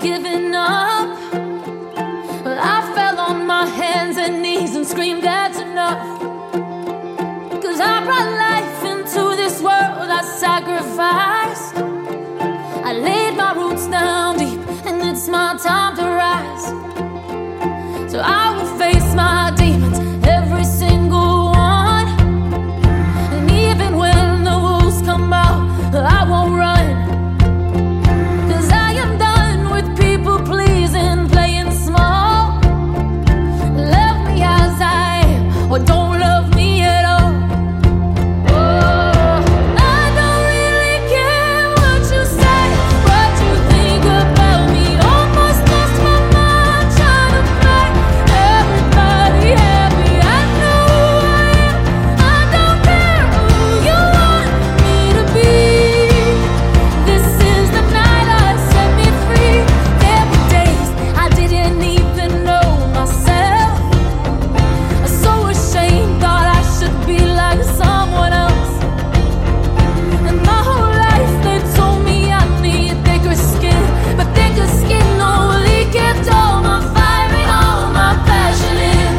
giving up. Well, I fell on my hands and knees and screamed, that's enough. 'Cause I brought life into this world, I sacrificed. I laid my roots down deep, and it's my time to rise. So I will face my demons, every single one. And even when the wolves come out, I won't run. 'Cause I am done with people pleasing, playing small. Love me as I am, or don't love me at all. Oh, I don't really care what you say, what you think about me. Almost lost my mind trying to make everybody happy. I know who I am, I don't care who you want me to be. This is the night I set me free. There were days I didn't even know myself. I'm so ashamed, thought I should be like someone else. And my whole life they told me I need thicker skin, but thicker skin only kept all my fire and all my passion in.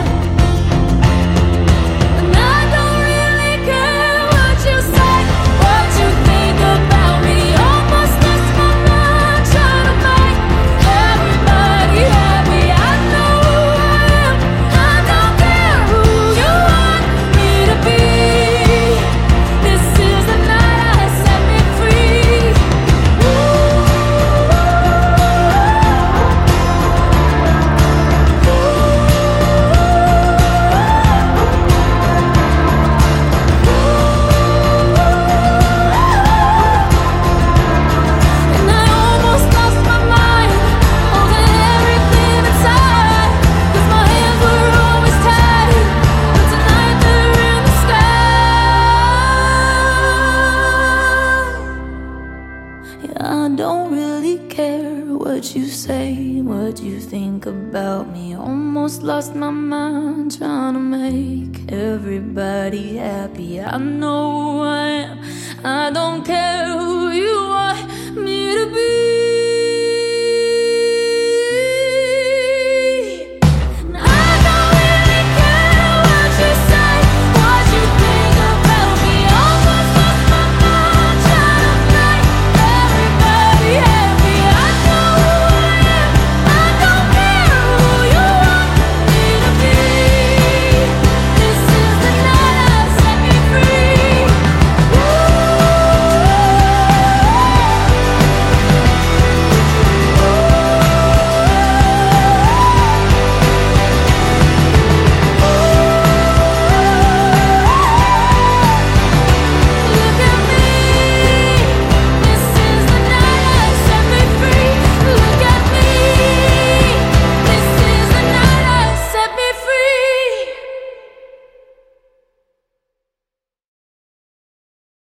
And I don't really care what you say, what you think about me. Almost lost my mind trying to make everybody happy. I know who I am, I don't care who you want me to be. This is the night I set me free. And I almost lost my mind, holding everything inside. 'Cause my hands were always tied, but tonight they're in the sky. Yeah, I don't really care what you say, what you think about me. Almost lost my mind trying to make everybody happy. I know who I am, I don't care who you want me to be.